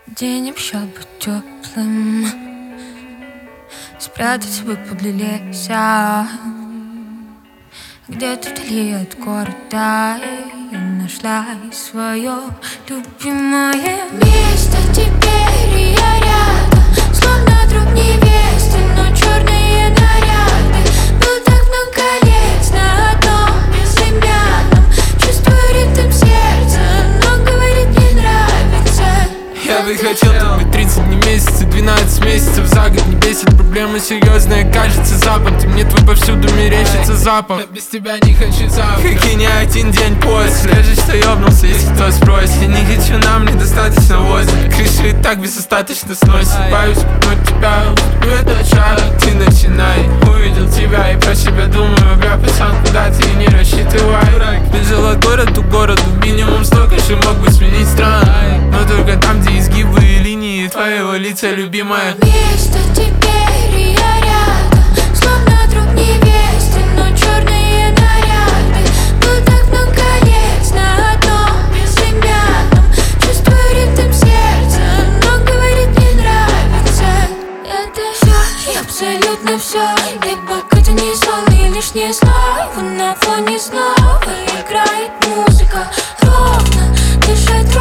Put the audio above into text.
День обещал быть теплым, спрятаться бы подле леса. Где-то вдали от города я нашла свое любимое место. Теперь я рядом, словно друг невесты, но черные наряды. Был так много лет на одном безымянном. Чувствую ритм сердца, но говорит не нравится. Я бы хотел тут быть 30 дней месяца, 12 месяцев за год. Не бесит, проблема серьезная, кажется запах. Ты мне твой повсюду мерещится запах. Я без тебя не хочу завтра, как и не один день после. Скажи, что ёбнулся, если кто спросит. Я не хочу, нам недостаточно возле. Крышу и так безостаточно сносит. Боюсь пнуть тебя, это очаг. Ты начинай, увидел тебя и про себя думаю. Бля, пацан, куда ты не рассчитывай. Бежал от города к городу, минимум столько, что мог бы сменить страну. Но только там, где изгибы и линии твоего лица, любимая. Место теперь я рядом, словно друг невесты, но черные наряды. Было так много лет на одном безымянном. Чувствую ритм сердца, но говорит не нравится. Это все, абсолютно все. И пока ты не сон и лишние слова, на фоне снова играет музыка. Ровно дышать